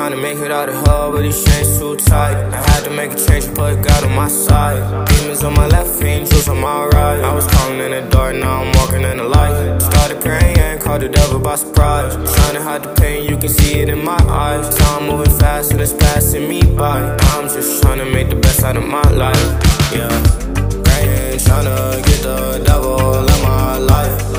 trying to make it out of hell, but these chains too tight. I had to make a change, but God on my side. Demons on my left, angels on my right. I was calling in the dark, now I'm walking in the light. Started praying and caught the devil by surprise. Trying to hide the pain, you can see it in my eyes. Time moving fast and it's passing me by. Now I'm just trying to make the best out of my life. Yeah, praying, trying to get the devil out of my life.